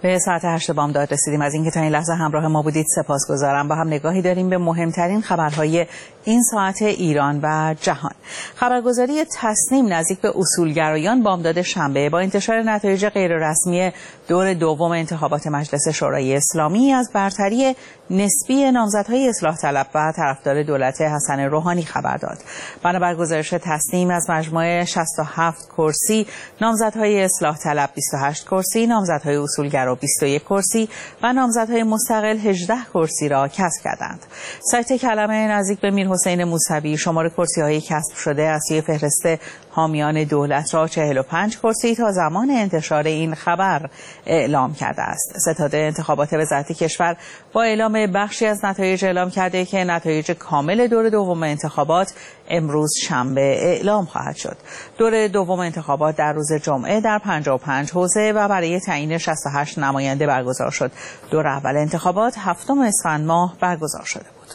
به ساعت 8 بامداد رسیدیم. از اینکه تا این لحظه همراه ما بودید سپاسگزارم. با هم نگاهی داریم به مهمترین خبرهای این ساعت ایران و جهان. خبرگزاری تصنیم نزدیک به اصولگرایان بامداد شنبه با انتشار نتایج غیررسمی دور دوم انتخابات مجلس شورای اسلامی از برتری نسبی نامزدهای اصلاح طلب و طرفدار دولت حسن روحانی خبر داد. بنابر گزارش تصنیم از مجموع 67 کرسی نامزدهای اصلاح طلب 28 کرسی، نامزدهای اصولگرا 21 کرسی و نامزدهای مستقل 18 کرسی را کسب کردند. سایت کلمه نزدیک به میرحسین موسوی شمار کرسی‌های کسب شده از سوی فهرست حامیان دولت را 45 کرسی تا زمان انتشار این خبر اعلام کرده است. ستاد انتخابات وزارت کشور با اعلام بخشی از نتایج اعلام کرده که نتایج کامل دور دوم انتخابات امروز شنبه اعلام خواهد شد. دور دوم انتخابات در روز جمعه در 55 حوزه و برای تعیین 68 نماینده برگزار شد. دور اول انتخابات 7 اسفند ماه برگزار شده بود.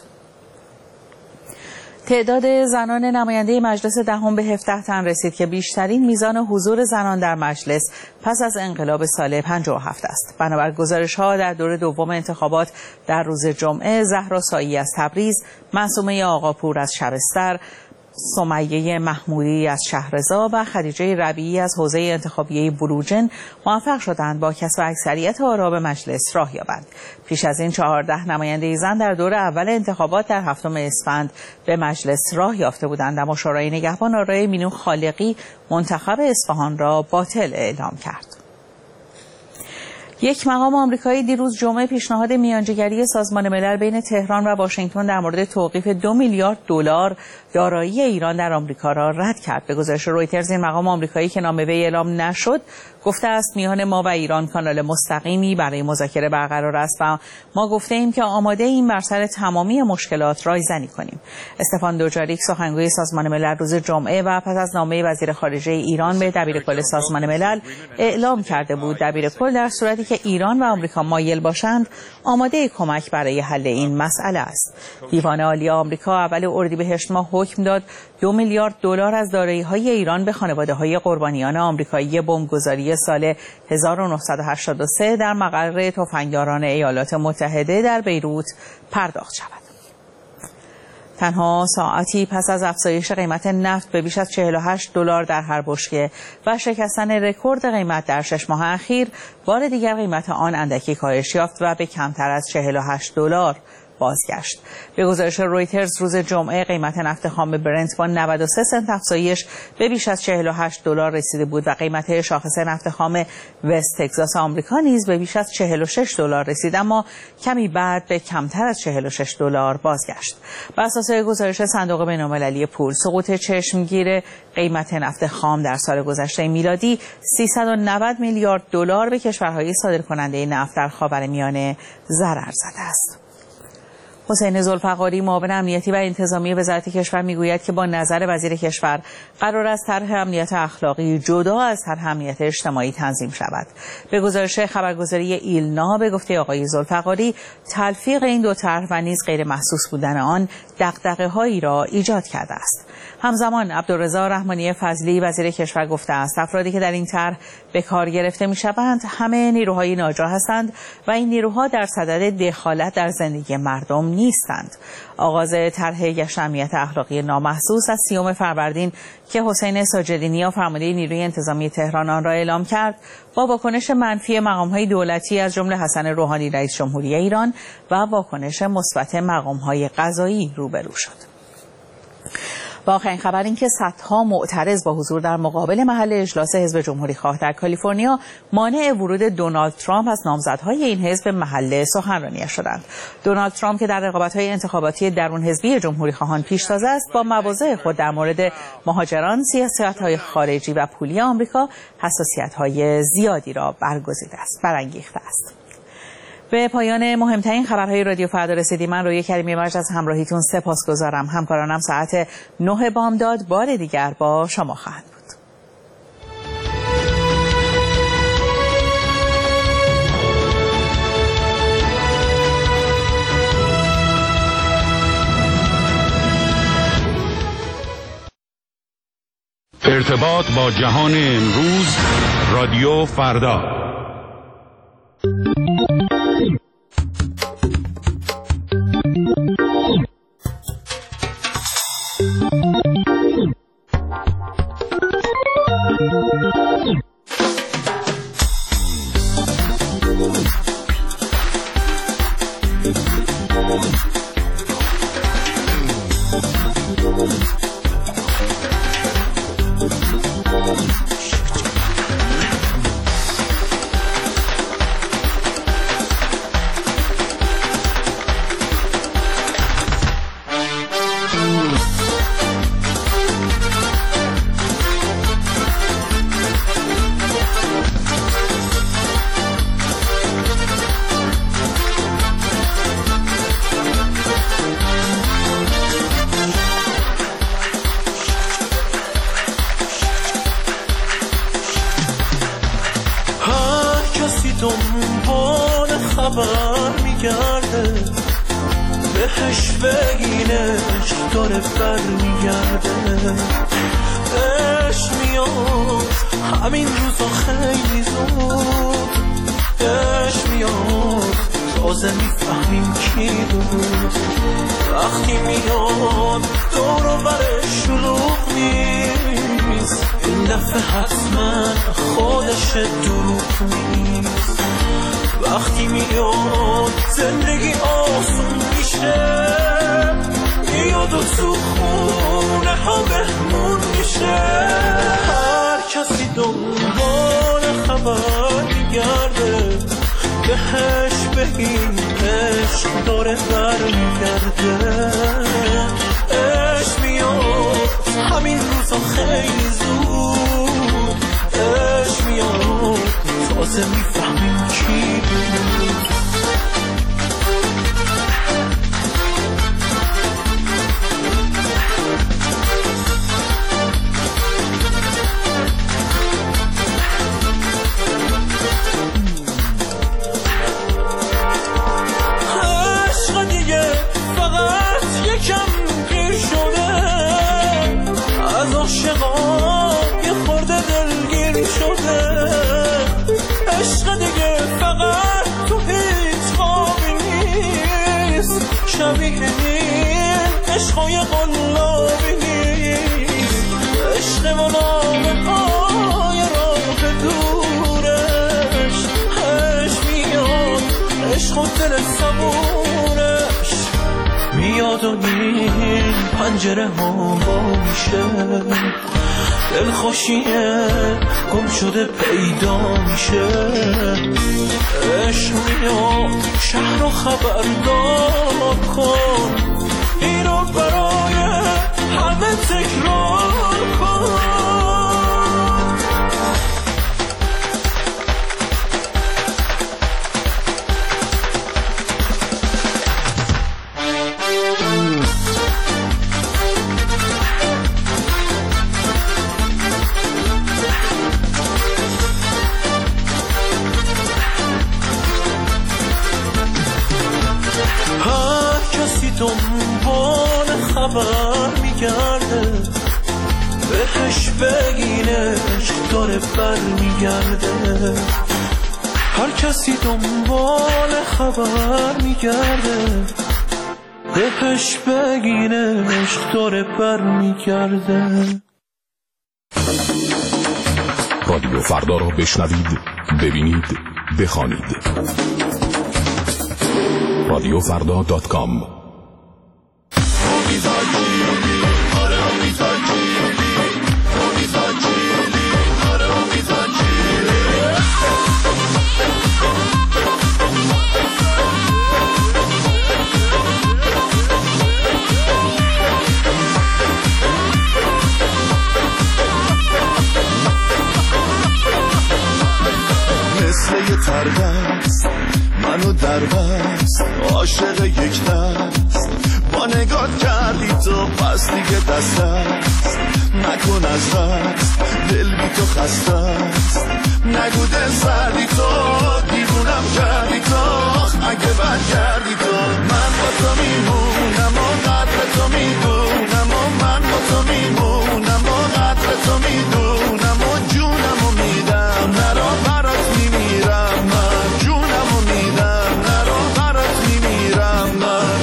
تعداد زنان نماینده مجلس دهم به 17 تن رسید که بیشترین میزان حضور زنان در مجلس پس از انقلاب سال 57 است. بنابر گزارش‌ها در دور دوم انتخابات در روز جمعه زهرا سایی از تبریز، معصومه آقاپور از شبستر، سمیه محمودی از شهرضا و خدیجه ربیعی از حوزه انتخابیه بروجن موفق شدند با کسب اکثریت آرا به مجلس راه یابند. پیش از این 14 نماینده زن در دور اول انتخابات در 7 اسفند به مجلس راه یافته بودند، اما شورای نگهبان آرای مینو خالقی منتخب اصفهان را باطل اعلام کرد. یک مقام آمریکایی دیروز جمعه پیشنهاد میانجیگری سازمان ملل بین تهران و واشنگتن در مورد توقیف 2 میلیارد دلار دارایی ایران در آمریکا را رد کرد. به گزارش رویترز این مقام آمریکایی که نام وی اعلام نشد گفته است میان ما و ایران کانال مستقیمی برای مذاکره برقرار است و ما گفته ایم که آماده ایم بر سر تمامی مشکلات رایزنی کنیم. استفان دوجاریک سخنگوی سازمان ملل روز جمعه و پس از نامه وزیر خارجه ایران به دبیرکل سازمان ملل اعلام کرده بود دبیرکل در صورتی که ایران و آمریکا مایل باشند آماده کمک برای حل این مسئله است. دیوان عالی آمریکا اول اردیبهشت ماه حکم داد 2 میلیارد دلار از دارایی‌های ایران به خانواده‌های قربانیان آمریکایی بمبگذاری سال 1983 در مقر تفنگداران ایالات متحده در بیروت پرداخت شود. تنها ساعتی پس از افزایش قیمت نفت به بیش از 48 دلار در هر بشکه و شکستن رکورد قیمت در 6 ماه اخیر، بار دیگر قیمت آن اندکی کاهش یافت و به کمتر از 48 دلار بازگشت. به گزارش رویترز روز جمعه قیمت نفت خام برنت با 93 سنت افزایش به بیش از 48 دلار رسیده بود و قیمت شاخص نفت خام وست تگزاس آمریکا نیز به بیش از 46 دلار رسید، اما کمی بعد به کمتر از 46 دلار بازگشت. بر اساس گزارش صندوق بین‌المللی پول، سقوط چشمگیر قیمت نفت خام در سال گذشته میلادی 390 میلیارد دلار به کشورهای صادرکننده نفت در خاورمیانه ضرر زده است. حسین ذوالفقاری معاون امنیتی و انتظامی وزارت کشور میگوید که با نظر وزیر کشور قرار است طرح امنیت اخلاقی جدا از طرح امنیت اجتماعی تنظیم شود. به گزارش خبرگزاری ایلنا به گفته آقای ذوالفقاری تلفیق این دو طرح و نیز غیر محسوس بودن آن دغدغه‌هایی را ایجاد کرده است. همزمان عبدالرضا رحمانی فضلی وزیر کشور گفته است افرادی که در این طرح به کار گرفته میشوند همه نیروهای ناجا هستند و این نیروها در صدد دخالت در زندگی مردم نیستند. آغاز طرح گشت امنیت اخلاقی نامحسوس از 30 فروردین که حسین ساجدینی فرمانده نیروی انتظامی تهران آن را اعلام کرد با واکنش منفی مقام‌های دولتی از جمله حسن روحانی رئیس جمهوری ایران و واکنش مثبت مقام‌های قضایی روبرو شد. با آخرین خبر این که صدها معترض با حضور در مقابل محل اجلاس حزب جمهوری‌خواه در کالیفرنیا مانع ورود دونالد ترامپ از نامزدهای این حزب محل سخنرانی شدند. دونالد ترامپ که در رقابت‌های انتخاباتی درون حزبی جمهوری‌خواهان پیشتاز است، با مواضع خود در مورد مهاجران، سیاست‌های خارجی و پولی آمریکا حساسیت‌های زیادی را برانگیخته است. به پایان مهمترین خبرهای رادیو فردا رسیدیم. من روی کریمی مجد از همراهیتون سپاسگزارم. همکارانم ساعت 9 بامداد بار دیگر با شما خواهند بود. ارتباط با جهان امروز رادیو فردا. دنبال خبر میگرده، بهش بگینش داره بر میگرده. عشق میاد همین روزا خیلی زود، عشق میاد تازه میفهمیم کی بود. وقتی میاد دور و برش شلوغ نیست، این دفعه حتما خودش دروغ نیست. وقتی میاد زندگی آسون میشه، میاد و تو خونه ها بهمون میشه. هر کسی دنبال خبر میگرده، بهش بگیم عشق داره برمیگرده. عشق میاد همین روزا خیلی زود، عشق میاد تازه میفهمیم کی بود. عشقای قلابی نیست، عشق منامه های راه دورش. عشق میاد، عشق و دل صبورش میاد و این پنجره ها با میشه. دلخوشیه گم شده پیدا میشه. عشق میاد شهر رو خبردار کن، این رو برای همه تکرار کن. دنبال خبر میگرده، بهش بگینش داره بر میگرده. هر کسی دنبال خبر میگرده، بهش بگینش داره بر میگرده. رادیو فردا را بشنوید، ببینید، بخوانید. radiofrda.com. مثل یه تردست منو در بست، عاشق یک دست با نگات کردی تو، پس دیگه دست است نکن از دست، دل بی تو خسته است. نگو دل سردی تو، دیوونم کردی تو، اگه بد کردی تو. من با تو میمونم و قدر تو میدونم، و من با تو میمونم و قدر تو میدونم، و جونم و میدم نرا برات میمیرم. من جونم و میدم نرا برات میمیرم. من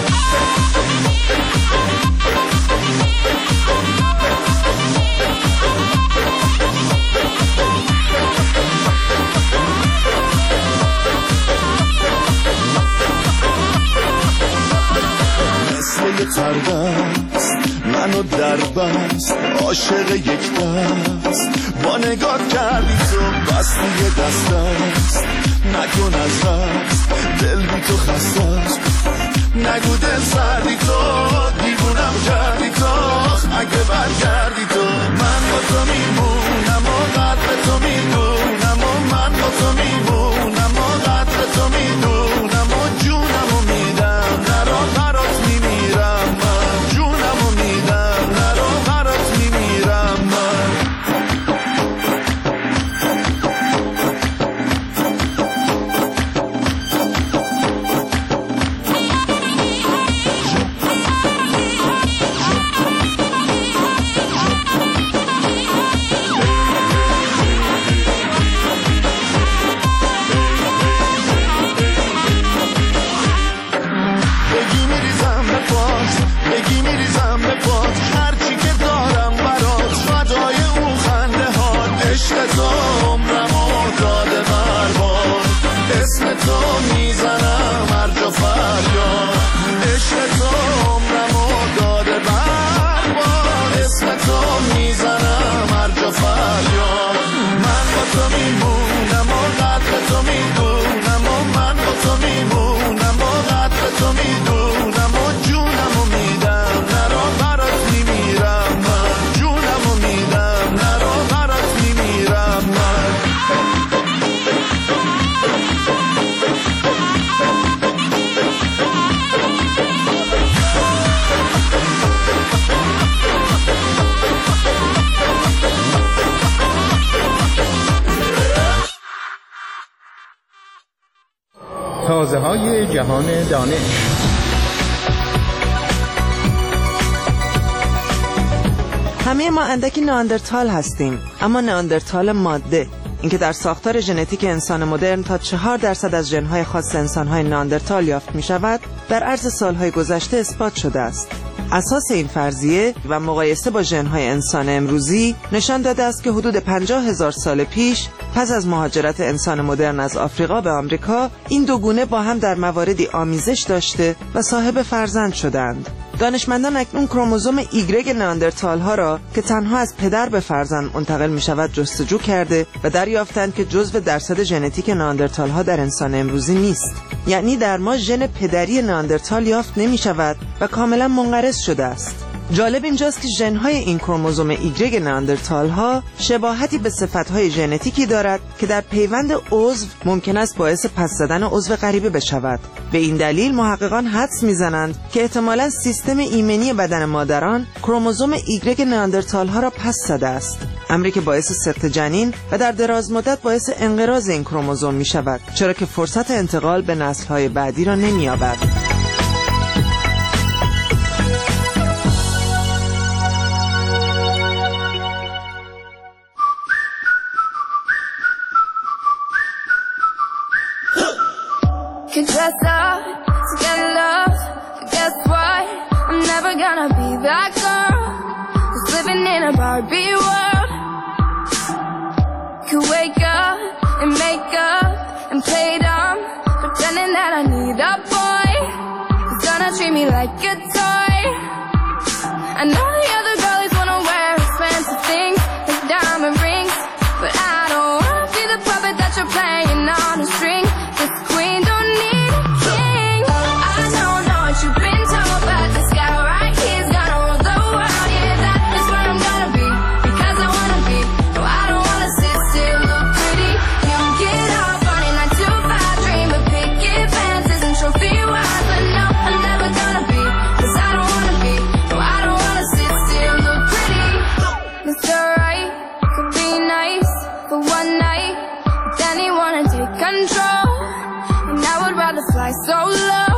دست منو در بست عاشق یک دست با نگات کردی تو بستی یه دست است نکن از دست دل بی تو خسته است نگو دل سردی تو دیوونم کردی تو اگه برگردی تو من با تو میمونم و قدر تو میدونم و من با تو میمونم و قدر تو میدونم و جونم و میدم نرا برات میمیرم من جونم و میدم نرا برات میمیرم من تازه‌های جهان دانش. همه ما اندکی نئاندرتال هستیم، اما نئاندرتال ماده، اینکه در ساختار ژنتیک انسان مدرن تا 4% از ژن‌های خاص انسان‌های نئاندرتال یافت می‌شود، در عرض سال‌های گذشته اثبات شده است. اساس این فرضیه و مقایسه با ژن‌های انسان امروزی نشان داده است که حدود 50,000 سال پیش پس از مهاجرت انسان مدرن از آفریقا به آمریکا، این دو گونه با هم در مواردی آمیزش داشته و صاحب فرزند شدند. دانشمندان اکنون کروموزوم ایگرگ نئاندرتال ها را که تنها از پدر به فرزند منتقل می شود جستجو کرده و دریافتند که جزو درصد ژنتیک نئاندرتال ها در انسان امروزی نیست. یعنی در ما ژن پدری نئاندرتال یافت نمی شود و کاملا منقرض شده است. جالب اینجاست که ژن‌های این کروموزوم ایگرگ نئاندرتال ها شباهتی به صفت‌های ژنتیکی دارد که در پیوند عضو ممکن است باعث پس زدن عضو غریبه بشود. به این دلیل محققان حدس می‌زنند که احتمالاً سیستم ایمنی بدن مادران کروموزوم ایگرگ نئاندرتال ها را پس زده است، امری که باعث سقط جنین و در دراز مدت باعث انقراض این کروموزوم می‌شود، چرا که فرصت انتقال به نسل‌های بعدی را نمی‌یابد. Dress up to get love, but guess what? I'm never gonna be that girl who's living in a Barbie world. Could wake up and make up and play dumb, pretending that I need a boy who's gonna treat me like a toy. I know the other girlies wanna wear expensive things like diamond rings, but I don't wanna be the puppet that you're playing on a string. This queen don't need you've been told, but this guy right here's gonna rule the world. Yeah, that is where I'm gonna be, because I wanna be. No, I don't wanna sit still, look pretty. You get off on a 9 to 5 dream, but picket fences and trophy wives. But no, I'm never gonna be, cause I don't wanna be. No, I don't wanna sit still, look pretty. Mr. Right could be nice for one night, but then he wanna take control, and I would rather fly so low.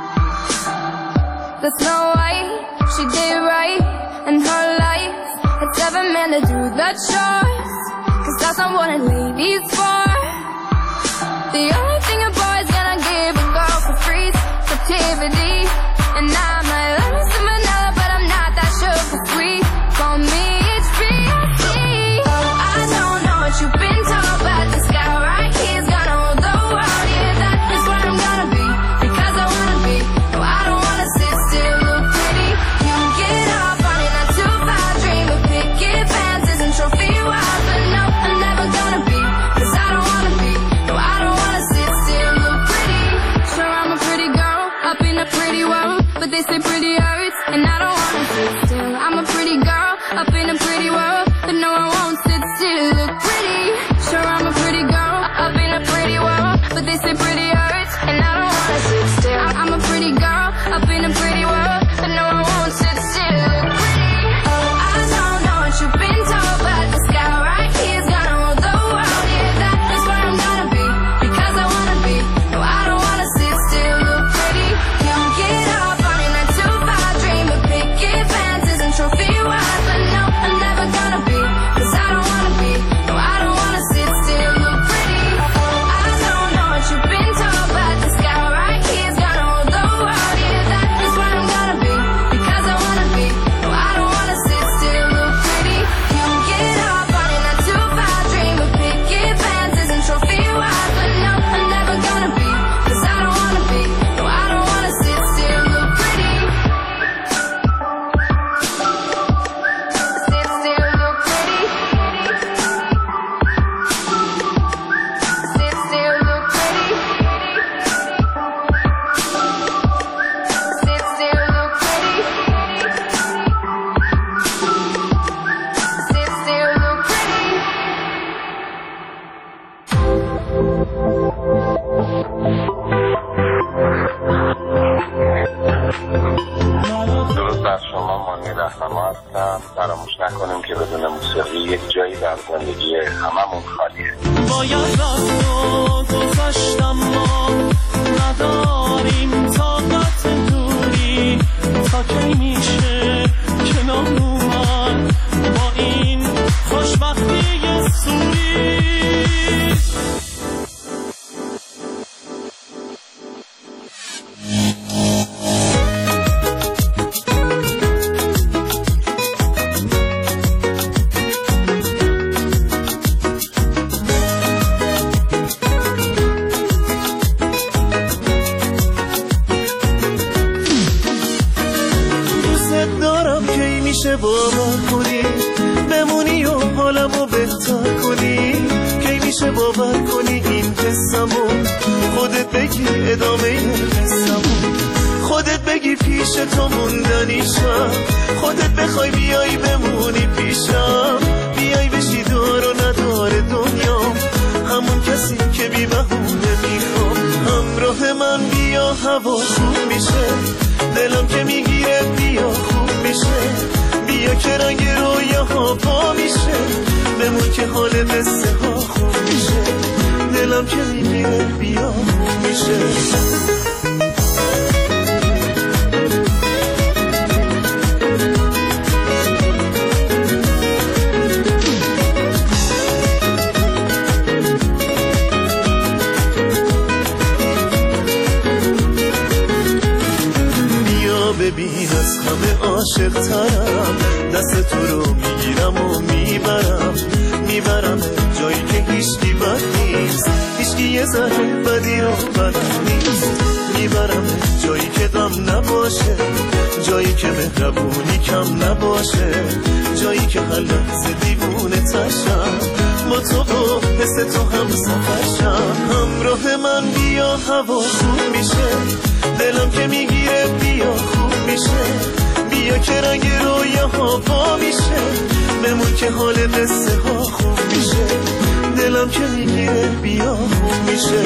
The Snow White, she did right in her life, had 7 men to do the chores, cause that's not what a lady's for. The only thing a boy's gonna give a girl for free is captivity, and I might love me some vanilla, but I'm not that sugar sweet. Call me HBIC. Oh, I don't know what you've been told, but this guy right here's gonna rule the world. Yeah, that is where I'm gonna be, because I wanna be. No, I don't wanna sit still, look pretty. world, but no, I won't sit still. Look pretty, sure I'm a pretty girl up in a pretty world, but they say pretty hurts, and I don't wanna sit still. I'm a pretty girl up in a pretty world, but no, I won't sit still. Look pretty, oh, I don't know what you've been told, but the sky right here's gonna rule the world. Yeah, that is where I'm gonna be, because I wanna be. No, I don't wanna sit still. Look pretty, you get up on a 9-to-5 dream of picket fences and trophy wives, but no, I'm never gonna be, cause I don't wanna be. No, I don't wanna sit still. Look pretty, oh, I don't know what you've been told, but the sky right here's gonna rule the world. Yeah, that is where I'm gonna be, because I wanna be. No, I don't wanna sit still. Look pretty, you get up on a 9-to-5 dream of picket fences and trophy wives, but no, I'm never gonna be, cause I don't wanna be. No, I don't wanna sit still. Look pretty, sit still. Look pretty, sit still. Look pretty, sit still. Look pretty, sit still. Look pretty. درود بر شما، مانی رهنما هستم. فراموش نکنیم که بدون موسیقی یک جایی در زندگی هممون خالیه. باید رفت و گذشتم، ما نداریم طاقت دوری. تا کی میشه کنار اومد با این خوشبختی سوری؟ میشه باور کنی بمونی و حالمو بهتر کنی؟ کی میشه باور کنی این قصه‌مو خودت بگی ادامه قصه‌مو، خودت بگی پیش تو موندنیشم، خودت بخوای بیای بمونی پیشم، بیای بشی دار و ندار دنیا، همون کسی که بی بهونه میخوام. همراه من بیا هوا خوب میشه، دلم که میگیره بیا خوب میشه، بیا که رنگ رویاها پا میشه، بمون که حال قصه ها خوب میشه، دلم که میگیره بیا خوب میشه. ببین از همه عاشق ترم، دست تو رو میگیرم و میبرم جایی که هیچکی بد نیست، هیچکی یه ذره بدی رو بلد نیست، میبرم جایی که غم نباشه، جایی که مهربونی کم نباشه، جایی که هر لحظه دیوونه تشم، با تو و حس تو هم سفرشم. همراه من بیا هوا خوب میشه، دلم که میگیره بیا خوب میشه، بیا که رنگ رویاها پا میشه، بمون که حال قصه ها خوب میشه، دلم که میگیره بیا خوب میشه.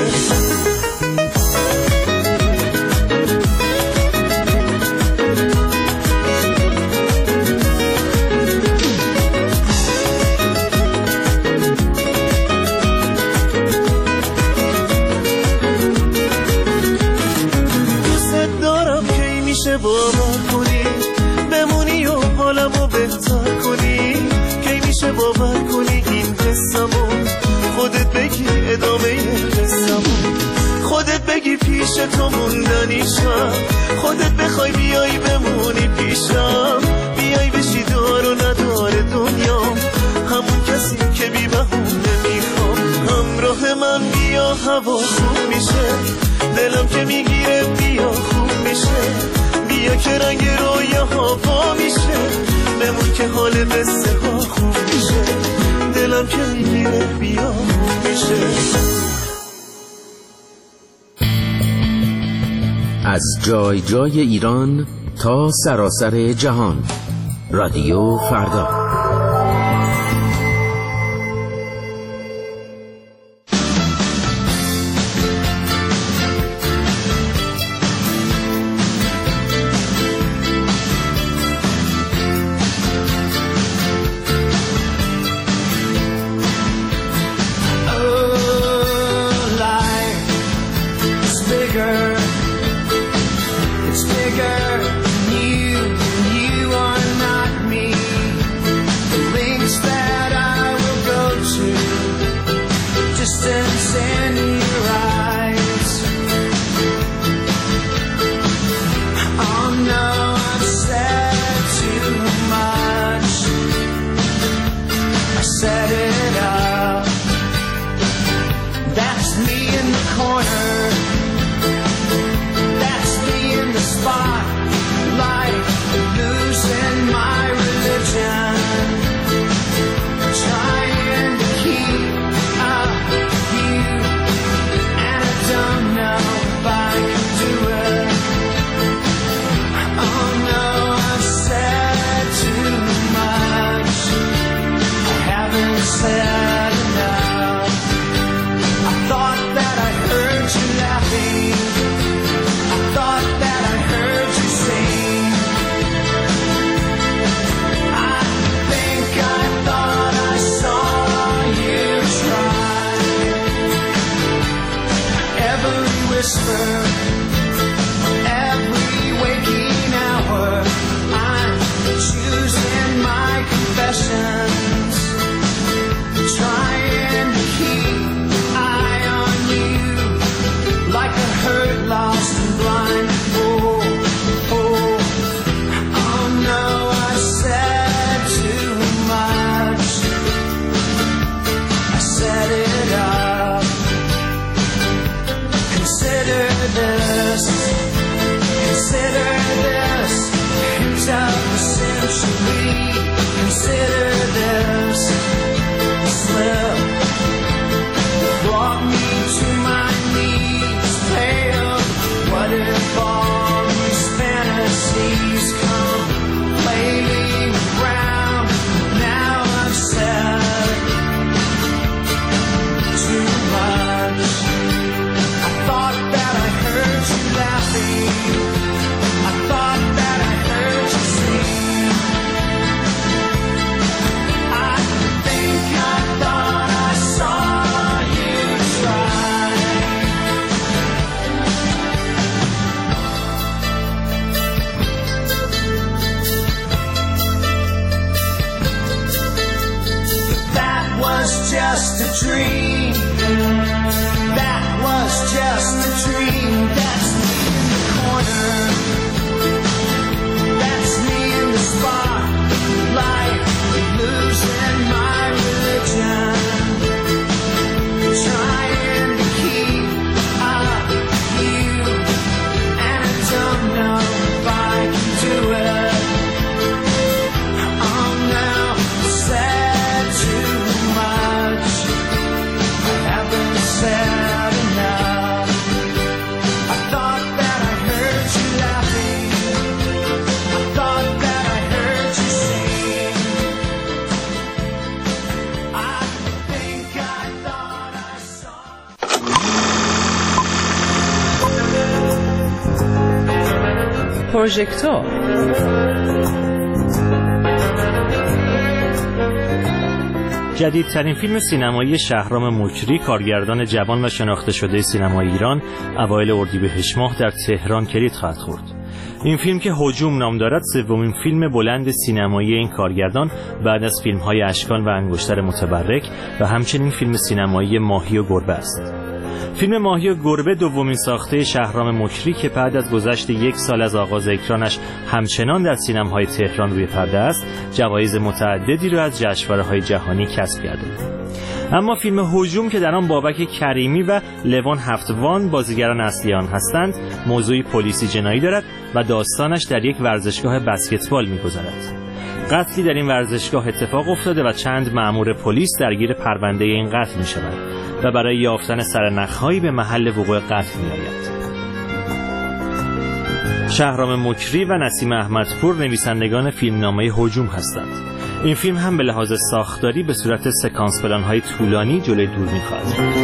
باور کنی بمونی و حالمو بهتر کنی؟ کی میشه باور کنی این قصه‌مو خودت بگی ادامه قصه‌مو، خودت بگی پیش تو موندنیشم، خودت بخوای بیای بمونی پیشم، بیای بشی دار و ندار دنیا، همون کسی که بی بهونه میخوام. همراه من بیا هوا خوب میشه، دلم که میگیره بیا خوب میشه، بیا که رنگ رویاها پا میشه، بمون که حال قصه ها خوب میشه، دلم که میگیره بیا خوب میشه. از جای جای ایران تا سراسر جهان، رادیو فردا. sad enough. I thought that I heard you laughing. I thought that I heard you sing. I think I thought I saw you try. Every whisper, every waking hour, I'm choosing my confessions, trying to keep eye on you like a hurt, lost and blind. Oh no, I said too much. I set it up. Consider this hint of the century. Consider this slip brought me to my knees, pale. What if all these fantasies come flailing around? Now I've said too much. I thought that I heard you laughing. I thought that I heard you sing. I think I thought I saw you try. That was just a dream. That was just a dream. That's me in the corner. That's me in the spotlight, losing my religion, trying to keep up with you, and I don't know if I can do it. Oh no, I said too much. I haven't said enough. I thought that I heard you laughing. I thought that I heard you sing. I think I thought I saw. پروژکتور جدیدترین فیلم سینمایی شهرام مکری، کارگردان جوان و شناخته شده سینمای ایران، اوایل اردیبهشت ماه در تهران کلید خواهد خورد. این فیلم که هجوم نام دارد، سومین فیلم بلند سینمایی این کارگردان بعد از فیلم‌های اشکان و انگشتر متبرک و همچنین فیلم سینمایی ماهی و گربه است. فیلم ماهی و گربه دومین ساخته شهرام مکری که بعد از گذشت 1 سال از آغاز اکرانش همچنان در سینماهای تهران روی پرده است، جوایز متعددی را از جشنواره‌های جهانی کسب کرده. اما فیلم هجوم که در آن بابک کریمی و لوان هفتوان بازیگران اصلی آن هستند، موضوعی پلیسی جنایی دارد و داستانش در یک ورزشگاه بسکتبال می‌گذرد. قتلی در این ورزشگاه اتفاق افتاده و چند مأمور پلیس درگیر پرونده این قتل می‌شوند و برای یافتن سرنخ‌هایی به محل وقوع قتل می‌آید. شهرام مکری و نسیم احمدپور نویسندگان فیلمنامه هجوم هستند. این فیلم هم به لحاظ ساختاری به صورت سکانس پلان‌های طولانی جلوی دور می‌خواهد.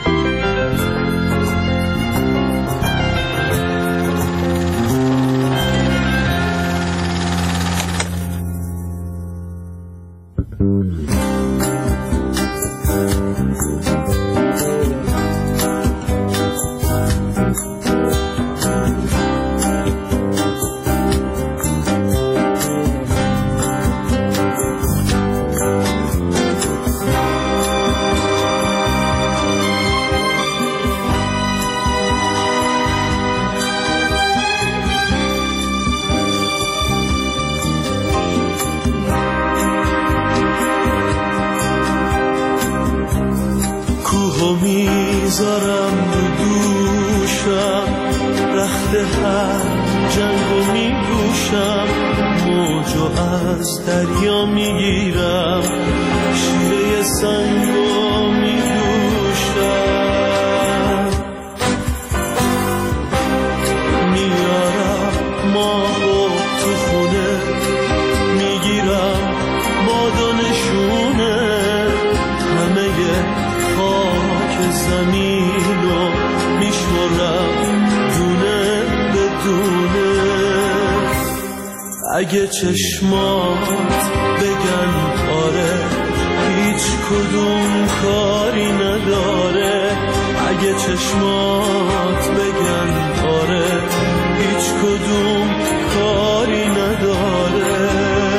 میذارم رو دوشم، رخت هر جنگو میگوشم، موجو از دریا میگیرم، شیره سنگو میدوشم، میارم ماهو تو خونه، میگیرم باد و نشونه، اگه چشمات بگن آره هیچ کدوم کاری نداره، اگه چشمات بگن آره هیچ کدوم کاری نداره.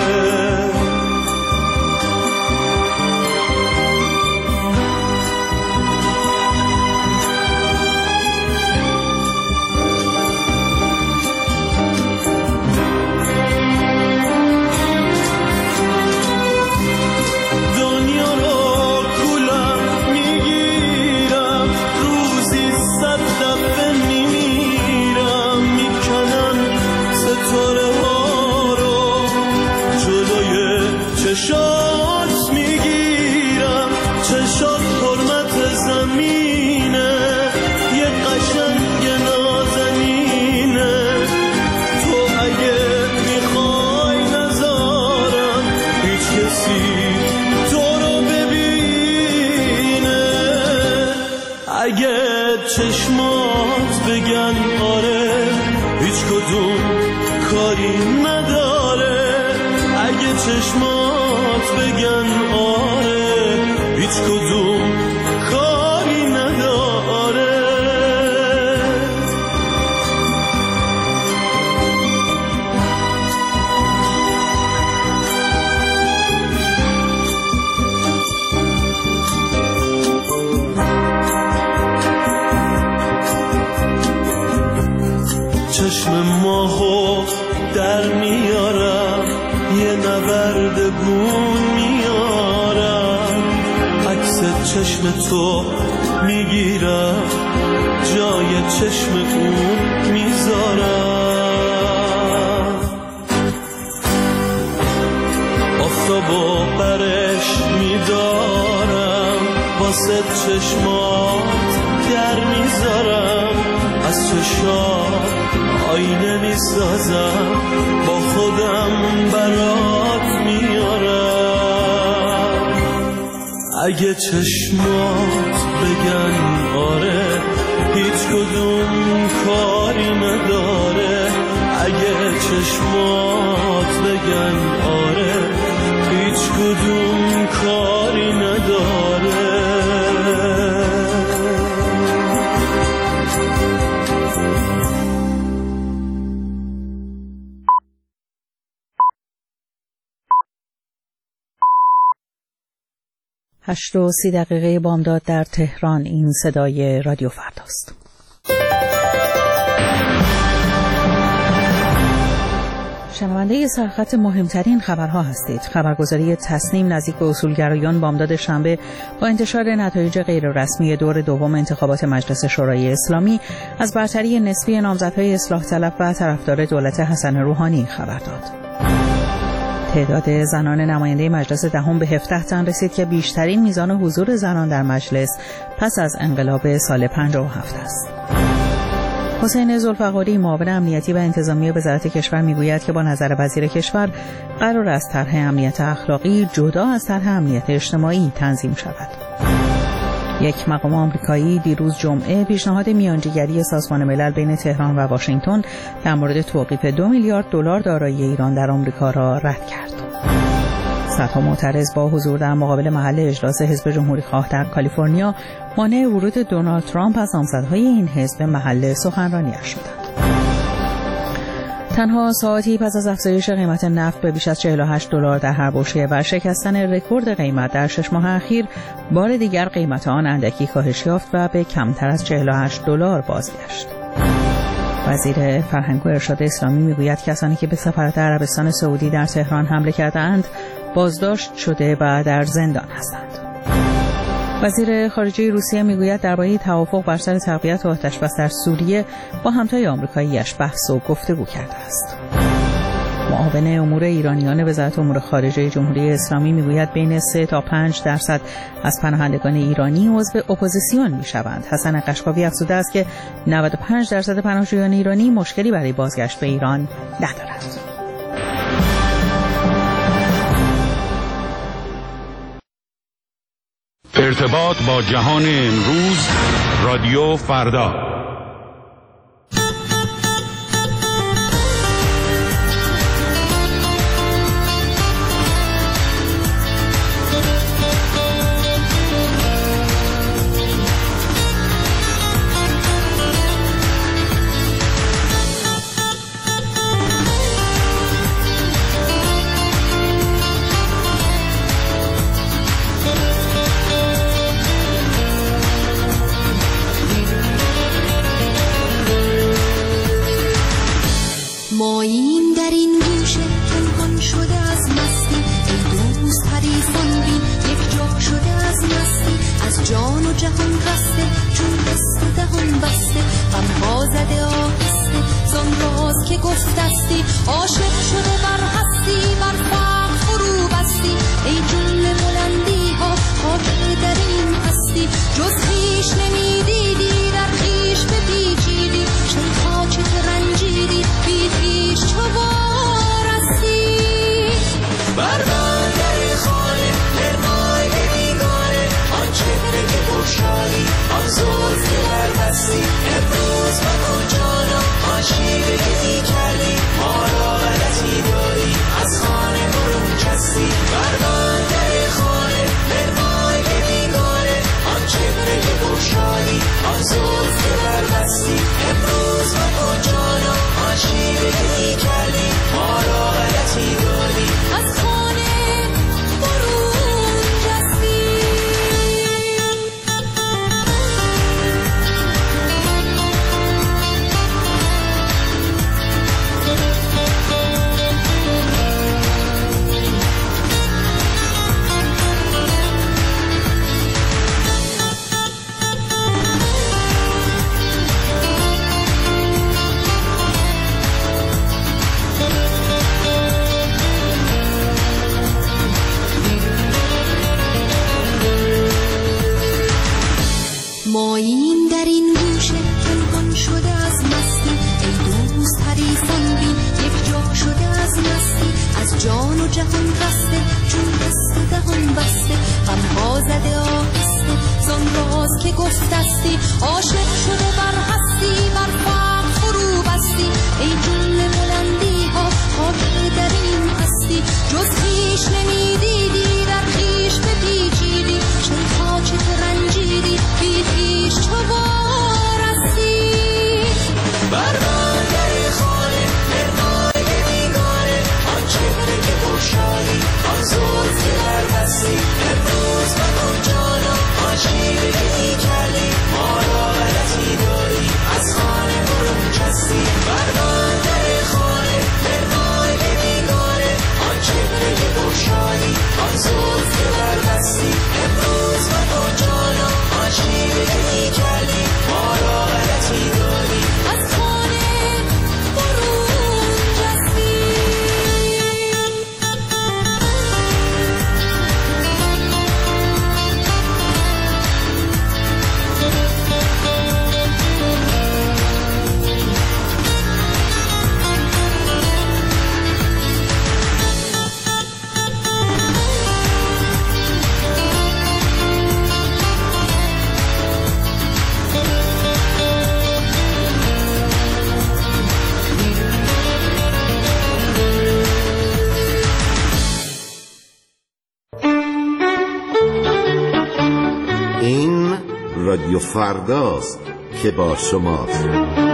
چشات میگیرم، چشات حرمت زمینه، یه قشنگ نازنینه، تو اگه میخوای نذارم هیچ کسی تو رو ببینه، اگه چشمات بگن آره هیچ کدوم کاری نداره، اگه چشمات بگن آره هیچ کدوم کاری نداره. چشم ماهو در میارم، یه نورد بون میارم، عکس چشم تو میگیرم، جای چشم اون میذارم، آفتابو برش میدارم، واسه چشمات در میذارم، از چشات آینه میسازم، با خودم برات میارم، اگه چشمات بگن آره هیچ کدوم کاری نداره، اگه چشمات بگن آره هیچ کدوم کاری نداره. هشت و 30 دقیقه بامداد در تهران. این صدای رادیو فرداست. شنونده سرخط مهمترین خبرها هستید. خبرگزاری تصنیم نزدیک به اصولگرایان بامداد شنبه با انتشار نتایج غیررسمی دور دوم انتخابات مجلس شورای اسلامی از برتری نسبی نامزدهای اصلاح طلب و طرفدار دولت حسن روحانی خبر داد. تعداد زنان نماینده مجلس دهم به 17 تن رسید که بیشترین میزان حضور زنان در مجلس پس از انقلاب سال 57 است. حسین ذوالفقاری معاون امنیتی و انتظامی وزارت کشور میگوید که با نظر وزیر کشور قرار است طرح امنیت اخلاقی جدا از طرح امنیت اجتماعی تنظیم شود. یک مقام آمریکایی دیروز جمعه پیشنهاد میانجیگری سازمان ملل بین تهران و واشنگتن در مورد توقیف 2 میلیارد دلار دارایی ایران در آمریکا را رد کرد. صدها معترض با حضور در مقابل محل اجلاس حزب جمهوری‌خواه در کالیفرنیا مانع ورود دونالد ترامپ از نامزدهای این حزب به محل سخنرانی‌اش شدند. تنها ساعتی پس از افزایش قیمت نفت به بیش از 48 دلار در هر بشکه و شکستن رکورد قیمت در 6 ماه اخیر، بار دیگر قیمت آن اندکی کاهش یافت و به کمتر از 48 دلار بازگشت. وزیر فرهنگ و ارشاد اسلامی میگوید کسانی که به سفارت عربستان سعودی در تهران حمله کردند بازداشت شده و در زندان هستند. وزیر خارجه روسیه میگوید درباره توافق بر سر تقویت آتش‌بس در سوریه با همتای آمریکایی‌اش بحث و گفتگو کرده است. معاون امور ایرانیان وزارت امور خارجه جمهوری اسلامی میگوید بین 3 تا 5% از پناهندگان ایرانی عضو اپوزیسیون میشوند. حسن قشقاوی افزوده است که 95% پناهجویان ایرانی مشکلی برای بازگشت به ایران ندارند. ارتباط با جهان امروز، رادیو فردا. جهان رسته چون دست و دهان بسته غمها زده آهسته زان راز که گفتستی عاشق شده بر هستی بر فقر فرو بستی ای جمله بلندی ها خاکی در این هستی جز خویش نمیدیدی در خویش بپیچیدی چون خاچه رنجیدی بی خویش چو وارستی بر من در خانه فرمای بیگانه آن چهره که بگشایی آن زلف که بردستی امروز مکن جانا آن شیوه که دی کردی ما را غلطی داری از خانه برون کستی بر من در خانه فرمای بیگانه آن چهره که بگشایی آن زلف که بردستی امروز مکن جانا آن شیوه که دی کردی ما را غلطی داری از خانه برون جستی ماییم در این گوشه پنهان شده از مستی ای دوست حریصان بین یک جا شده از مستی از جان و جهان رسته چون دست و دهان بسته غمها زده آهسته زان راز که گفتستی عاشق شده بر هستی بر فقر فرو بستی ای جمله بلندی ها خاکی در این هستی جز خویش نمیدیدی در خویش بپیچیدی چون خاچه رنجیدی بی خویش چو وارستی بر من در خانه فرمای بیگانه آن چهره که بگشایی آن زلف که بردستی امروز مکن جانا آن شیوه که دی کردی ما را غلطی داری از خانه برون کستی بر من در خانه فرمای بیگانه آن چهره که بگشایی آن زلف که بردستی امروز مکن جانا آن شیوه که دی کردی ما را غلطی داری از خانه برون جستی این رادیو فرداست که با شماست.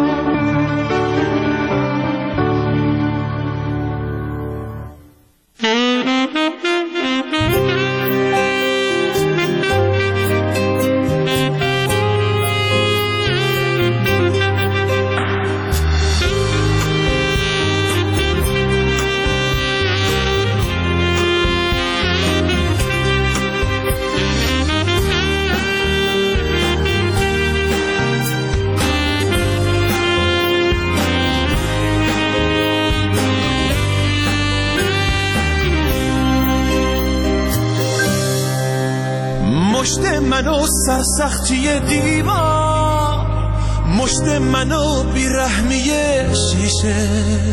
مشت منو سرسختی دیوار مشت منو بیرحمی شیشه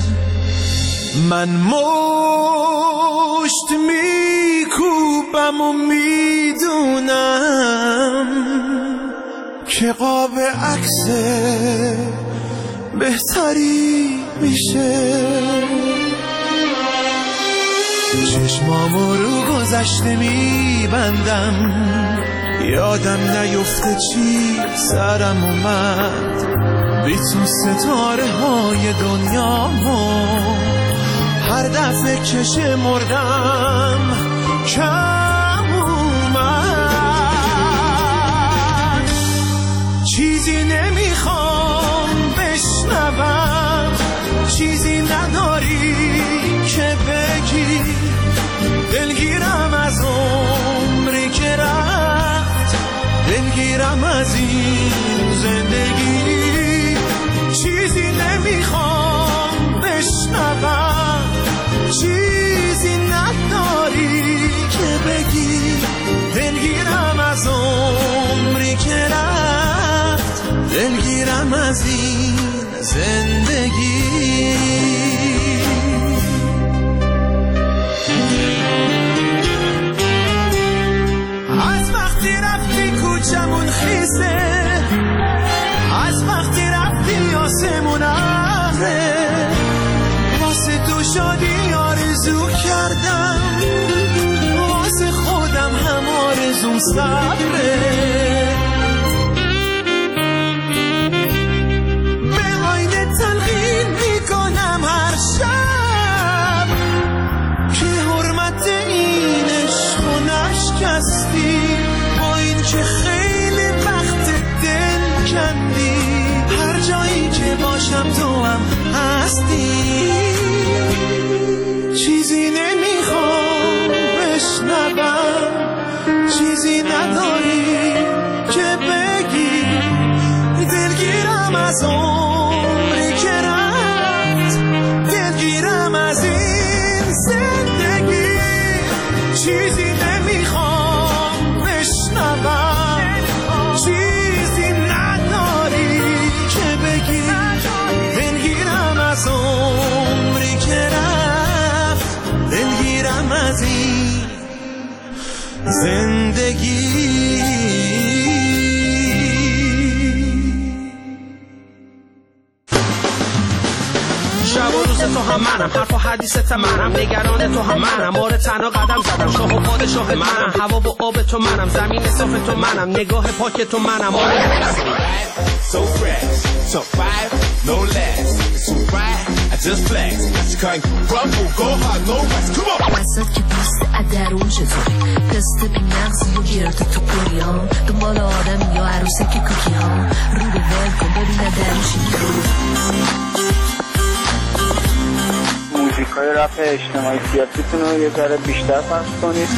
من مشت میکوبم و میدونم که قاب عکس بهتری میشه چشمامو رو گذشته میبندم یادم نیفته چی سرم اومد بی تو ستاره های دنیامو هر دفعه که شمردم کم اومد چیزی نمیخوام بشنوم چیزی نداری که بگی دلگیرم از عمری که رفت دلگیرم از این زندگی، چیزی نمیخوام بشنوم، چیزی نداری که بگی دلگیرم از عمری که رفت، دلگیرم از این زندگی. از وقتی رفتی کوچمون خیزه، از وقتی رفتی آسمون ابره، واسه تو شادی آرزو کردم، واسه خودم هم آرزوم صبره. به آینه تلقین میکنم هر شب که حرمت این عشق و نشکستی، با این که خیلی وقت دل کندی، هر جایی که باشم تو هم هستی. چیزی نمیخوام بشنوم، چیزی نداری که بگی دلگیرم از عمری که رفت، دلگیرم از این زندگی. چیزی نمیخوام بشنوم، چیزی نداری که بگی دلگیرم از عمری که رفت، دلگیرم از این زندگی. شب و روز تو هم منم، حرف و حدیثت منم، نگران تو هم منم، آره تنها قدم زدم، شاه و پادشاه منم، هوا و آب تو منم، زمین صاف تو منم، نگاه پاک تو منم، آره. So fresh, so five, no less. It's so bright, I just flex. You can't crumble, go hard, no rest. Come on. وسط که پست ادرون چطوری، پست بی نقصی و گرده تو قریان، دنبال آدم یا عروسه که کوکی ها، رو به ول کن ببینه دروشی موزیکای رپ اجتماعی سیاسیتون رو یه ذره بیشتر پخش کنید.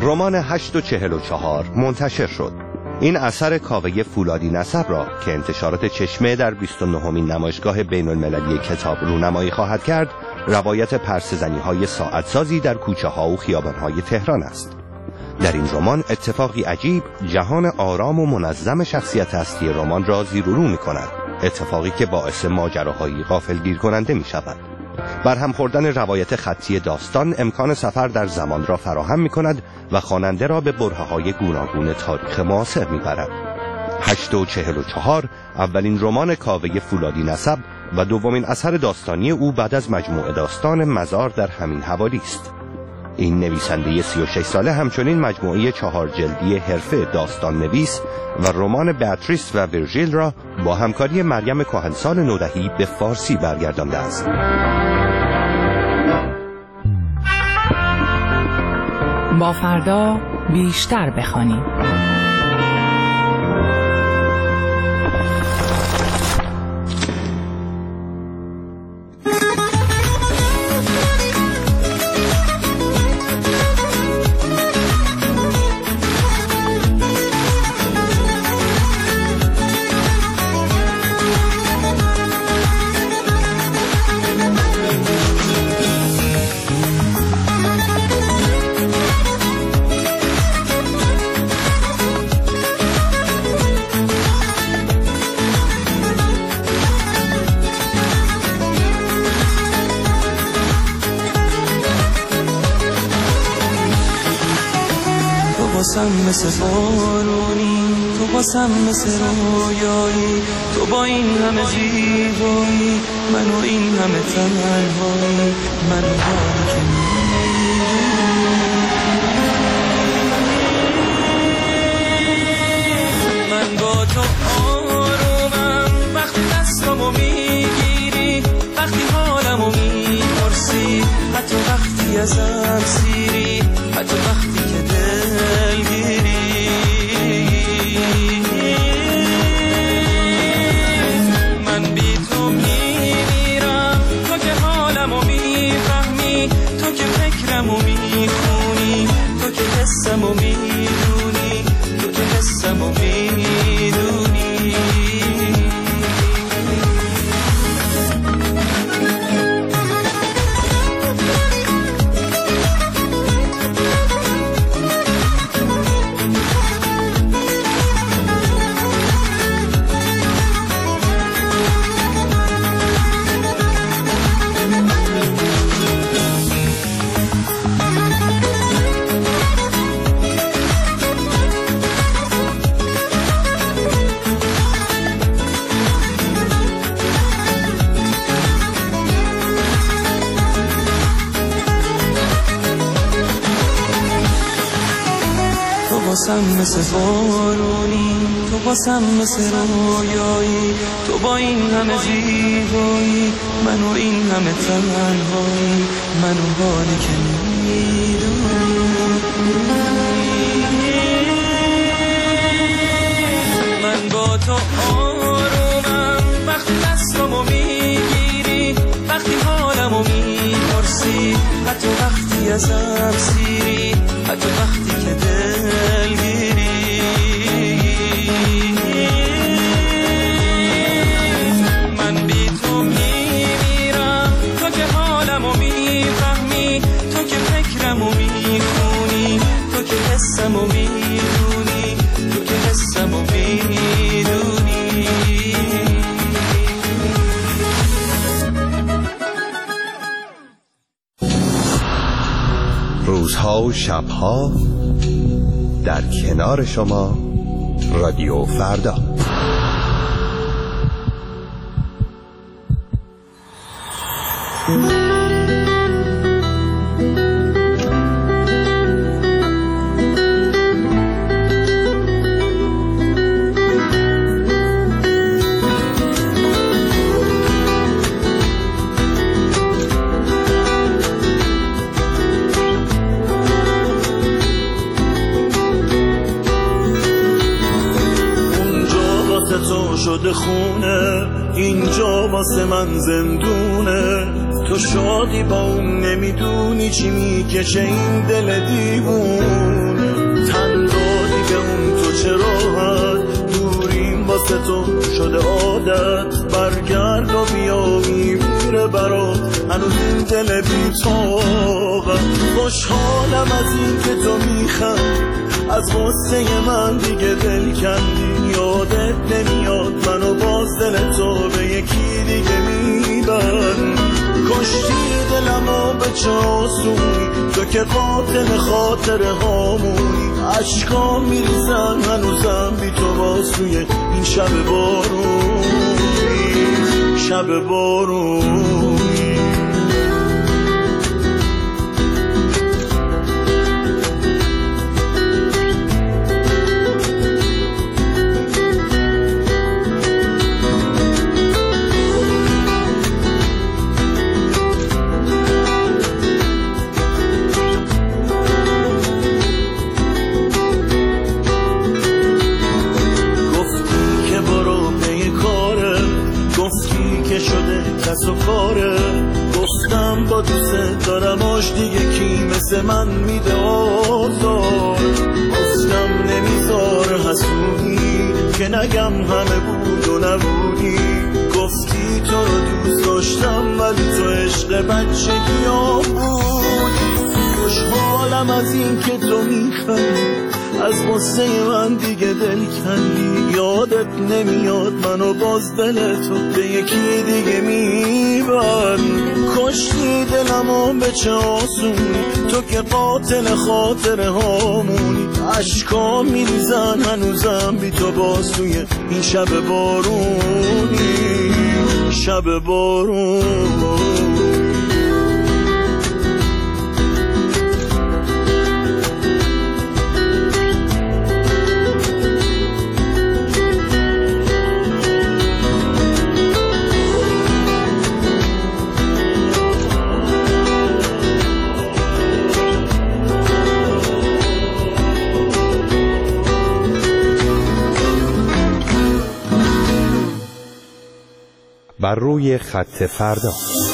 رمان 8:44 منتشر شد. این اثر کاوه فولادی نسب را که انتشارات چشمه در 29مین نمایشگاه بین المللی کتاب رونمایی خواهد کرد، روایت پرسه‌زنی‌های ساعتسازی در کوچه‌ها و خیابان‌های تهران است. در این رمان اتفاقی عجیب جهان آرام و منظم شخصیت اصلی رمان را زیر و رو می‌کند، اتفاقی که باعث ماجراهایی غافلگیر کننده می‌شود. برهم خوردن روایت خطی داستان امکان سفر در زمان را فراهم می‌کند و خواننده را به برهه‌های گوناگون تاریخ معاصر می‌برد. 8:44 اولین رمان کاوه فولادی نسب و دومین اثر داستانی او بعد از مجموعه داستان مزار در همین حوالی است. این نویسنده 36 ساله همچنین مجموعه 4 جلدی حرفه داستان نویس و رمان بیاتریس و ویرژیل را با همکاری مریم کهنسال نودهی به فارسی برگردانده است. با فردا بیشتر بخوانیم. واسم مثل بارونی، تو واسم مثل رویایی، تو با این همه زیبایی، من و این همه تنهایی، من و حالی که من با تو آرومم وقتی دستامو میگیری، وقتی حالمو میپرسی، حتی وقتی ازم سیری، حتی وقتی که دلگیری. من بی تو میمیرم، تو که حالمو میفهمی، تو که فکرمو میخونی، تو که حسمو میدونی، تو که حسمو میدونی. واسم مثل بارونی، تو واسم مثل رویایی، تو با این همه زیبایی، من و این همه تنهایی، من و حالی که میدونی. من با تو آرومم وقتی دستامو میگیری، وقتی حالمو میپرسی، حتی وقتی ازم سیری، حتی وقتی که دلگیری. من بی تو میمیرم، تو که حالمو میفهمی، تو که فکرمو میخونی، تو که حسمو میدونی، تو که حسمو میدونی. روزها و شبها در کنار شما رادیو فردا. شده خونه، اینجا واسه من زندونه، تو شادی با اون نمیدونی چی میکشه این دل دیوونه. چه راحت دوریم واسه تو شده عادت برگرد و بیا میمیره برات هنوز این دل بی‌طاقت خوشحالم از این که تو میخند از غصه من دیگه دل کندی یادت نمیاد منو باز دل تو به یکی دیگه میبند کشتی دلمو به چه آسونی تو که قاتل خاطره هامونی عشقام میریزن هنوزم بی تو باز توی این شب بارونی شب بارونی و کاره گفتم با دوست دارم آش دیگه کی مثل من میده آزار گفتم نمیذاره حسودی که نگم همه بود و نبودی گفتی تو رو دوست داشتم ولی تو عشق بچگی ها بودی خوشحالم از این که تو میخندی از غصه من دیگه دل کندی یادت نمیاد منو باز دل تو به یکی دیگه میبری کشتی دلمو به چه آسونی تو که قاتل خاطره هامونی عشقام میریزن هنوزم بی تو باز توی این شب بارونی شب بارونی بر روی خط فردا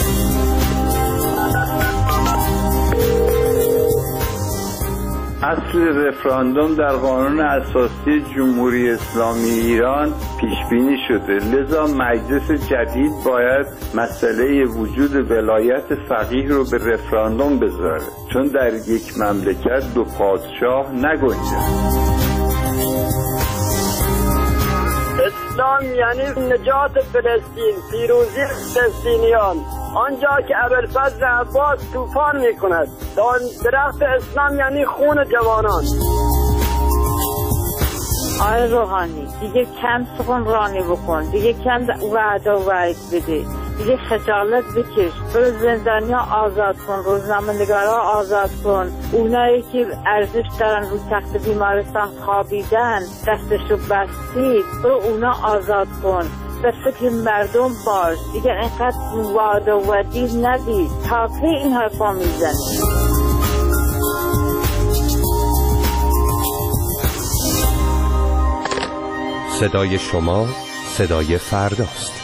اصل رفراندوم در قانون اساسی جمهوری اسلامی ایران پیش بینی شده لذا مجلس جدید باید مسئله وجود ولایت فقیه رو به رفراندوم بذاره چون در یک مملکت دو پادشاه نگنجد اسلام یعنی نجات فلسطین پیروزی فلسطینیان آنجا که ابوالفضل عباس طوفان میکند درخت اسلام یعنی خون جوانان آقای روحانی دیگه کم سخنرانی بکن دیگه کم وعده و وعید بده دیگه خجالت بکش برو زندانیا آزاد کن روزنامه‌نگارا آزاد کن اونایی که ارزش دارن رو تخت بیمارستان خوابیدن دستشو بستید برو اونا آزاد کن به فکر مردم باش دیگه اینقدر وعده و وعید ندید تا کی این حرفا میزنی صدای شما صدای فرداست.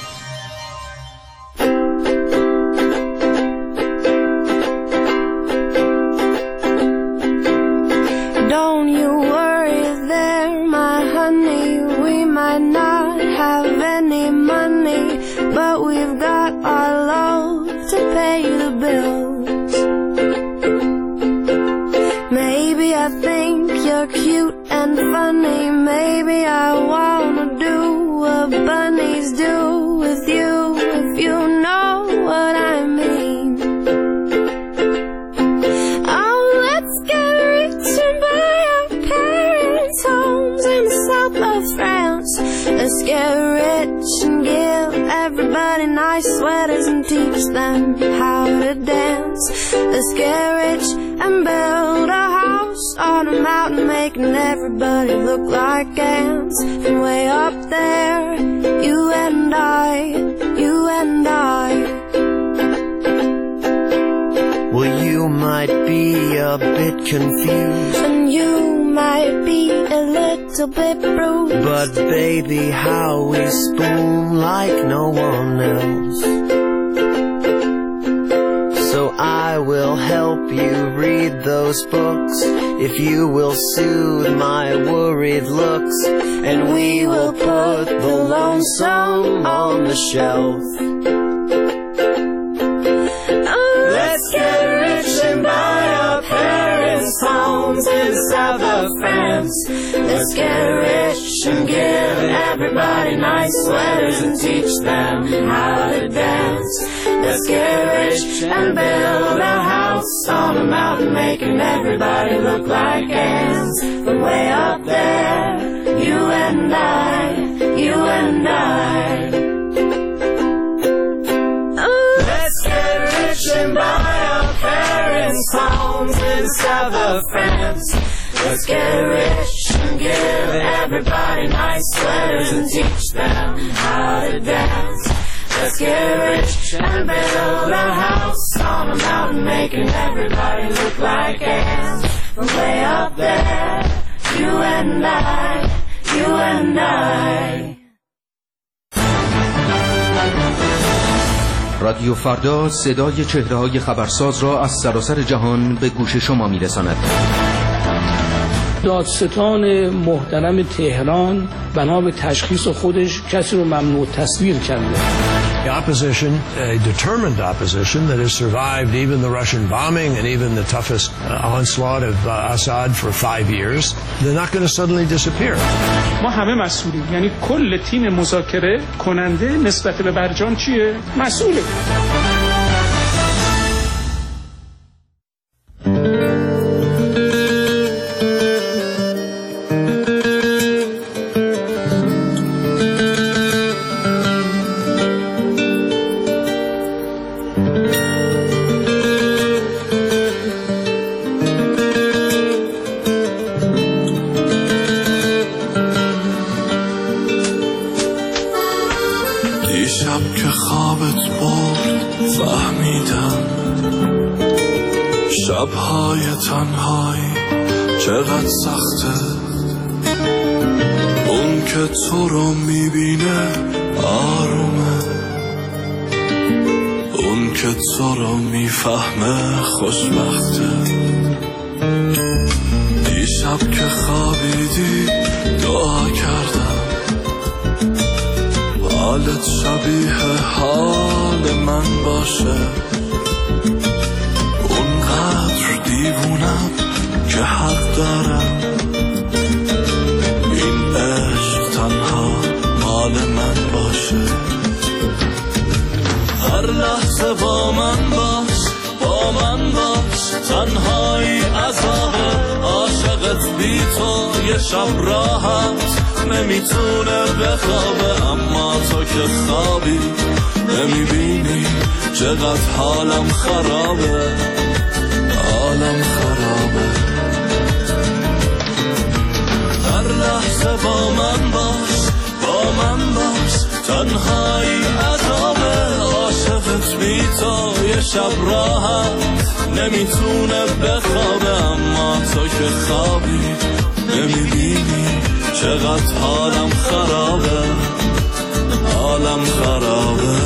Don't you worry there, my honey. We might not have any money, but we've got our love to pay the bills. Maybe I think you're cute and funny. Maybe I wanna do what bunnies do with you, if you know what I mean. Oh, let's get rich and buy our parents' homes in the south of France. Let's get rich and give everybody nice sweaters and teach them how to dance. Let's get rich and build a house on a mountain, making everybody look like ants. From way up there, you and I, you and I. Well, you might be a bit confused, and you might be a little bit bruised, but baby, how we spoon like no one else. So I will will help you read those books, if you will soothe my worried looks, and we will put the lonesome on the shelf. Let's get rich and buy our parents' homes in the south of France. Let's get rich and give everybody nice sweaters and teach them how to dance. Let's get rich and build a house on a mountain, making everybody look like ants. From way up there, you and I, you and I. Let's get rich and buy our parents' homes in the south of France. Let's get rich and give everybody nice sweaters and teach them how to dance. Let's get rich and build a house on a mountain, making everybody look like ants. From way up there, you and I, you and I. رادیو فردا صدای چهره‌های خبرساز را از سراسر جهان به گوش شما می‌رساند. دادستان محترم تهران بنا به تشخیص خودش کسی رو ممنوع تصویر کرده. The opposition, a determined opposition that has survived even the Russian bombing and even the toughest onslaught of Assad for 5 years, they're not going to suddenly disappear. ما همه مسئولیم، یعنی کل تیم مذاکره کننده نسبت به برجام چیه؟ مسئوله. شب‌های تنهایی چقدر سخته، اون که تو رو میبینه آرومه، اون که تو رو میفهمه خوشبخته. دیشب که خوابیدی دعا کردم حالت شبیه حال من باشه، دیوونم که حق دارم این عشق تنها مال من باشه. هر لحظه با من باش، با من باش، تنهایی عذابه، عاشقت بی تو یه شب راحت نمیتونه بخوابه، اما تو که خوابی نمیبینی چقدر حالم خرابه، حالم خرابه. هر لحظه با من باش، با من باش، تنهایی عذابه، عاشقت بی تو یه شب راحت نمیتونه بخوابه، اما تو که خوابی نمیبینی چقدر حالم خرابه، حالم خرابه.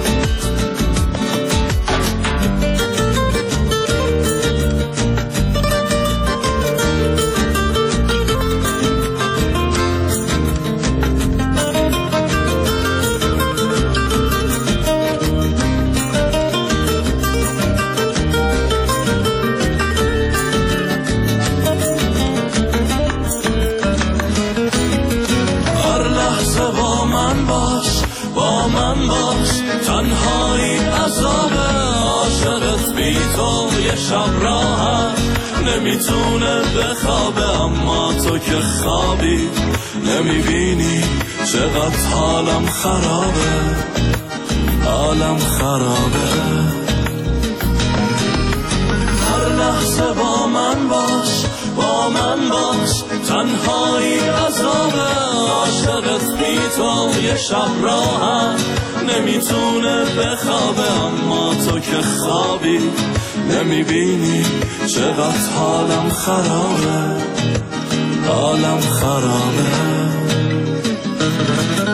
تنهایی عذابه، عاشقت بی تو یه شب راحت نمیتونه بخوابه، اما تو که خوابی نمیبینی چقدر حالم خرابه، حالم خرابه. هر لحظه با من باش، با من باش، تنهایی عذابه، عاشقت بی تو یه شب راحت نمیتونه بخوابه، اما تو که خوابی نمیبینی چقدر حالم خرابه، حالم خرابه.